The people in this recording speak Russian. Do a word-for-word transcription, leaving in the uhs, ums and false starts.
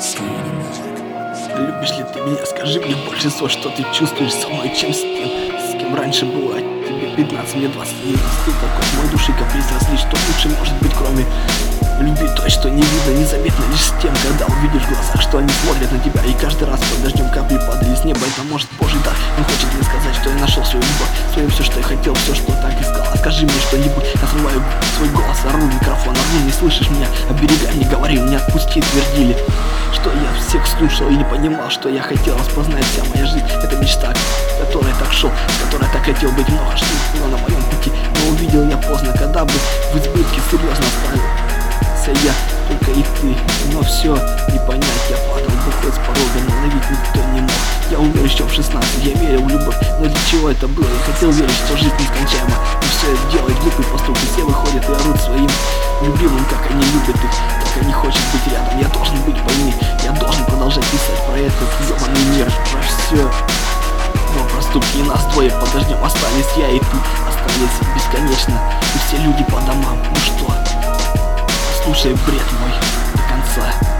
Любишь ли ты меня? Скажи мне больше слов, что ты чувствуешь со мной, чем с тем, с кем раньше было. Тебе пятнадцать, мне двадцать лет. Ты такой в моей души каприз разлить, что лучше может быть, кроме любви той, что не видно, незаметно лишь с тем, когда увидишь в глазах, что они смотрят на тебя. И каждый раз под дождем капли падали с неба. Это может Божий дар. Он хочет мне сказать, что я нашел свою любовь, свое все, что я хотел, все, что так искал. Скажи мне что-нибудь, я срываю свой голос, ору микрофон, ору, не слышишь меня, оберегай, не говори, не отпусти, твердили, что я всех слушал и не понимал, что я хотел. Распознать вся моя жизнь, это мечта, которой я так шел, которой я так хотел быть. Много что было на моем пути, но увидел я поздно, когда бы в избытке серьезно справился я, только и ты. Но все не понять, я падал бухой с порога, но ловить никто не мог. Я умер еще в шестнадцать, я верил в любовь, но для чего это было? Я хотел верить, что жизнь нескончаема, и все это делает глупый поступок. И все выходят и орут своим любимым, как они любят их, как они хотят быть рядом. Я должен быть пойми, я должен продолжать писать про этот ёбаный мир, про все. Но проступки и нас двое под дождем остались, я и ты остались бесконечно, и все люди по домам. Ну что, слушай бред мой до конца.